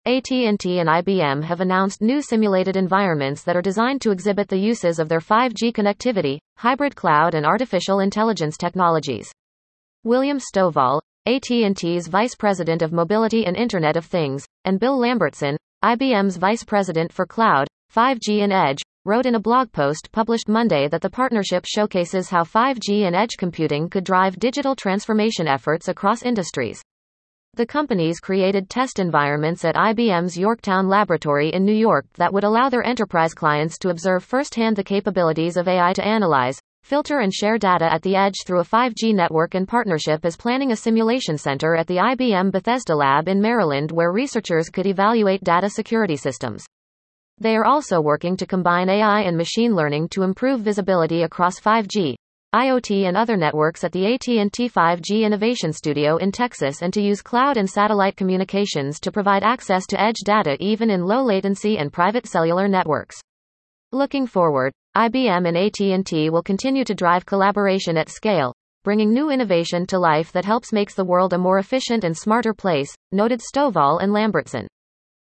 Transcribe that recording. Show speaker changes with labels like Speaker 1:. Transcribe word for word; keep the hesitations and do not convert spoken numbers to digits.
Speaker 1: A T and T and I B M have announced new simulated environments that are designed to exhibit the uses of their five G connectivity, hybrid cloud and artificial intelligence technologies. William Stovall, A T and T's Vice President of Mobility and Internet of Things, and Bill Lambertson, I B M's Vice President for Cloud, five G and Edge, wrote in a blog post published Monday that the partnership showcases how five G and edge computing could drive digital transformation efforts across industries. The companies created test environments at I B M's Yorktown laboratory in New York that would allow their enterprise clients to observe firsthand the capabilities of A I to analyze, filter and share data at the edge through a five G network. In partnership is planning a simulation center at the I B M Bethesda Lab in Maryland where researchers could evaluate data security systems. They are also working to combine A I and machine learning to improve visibility across five G, IoT and other networks at the A T and T five G Innovation Studio in Texas and to use cloud and satellite communications to provide access to edge data even in low latency and private cellular networks. Looking forward, I B M and A T and T will continue to drive collaboration at scale, bringing new innovation to life that helps make the world a more efficient and smarter place, noted Stovall and Lambertson.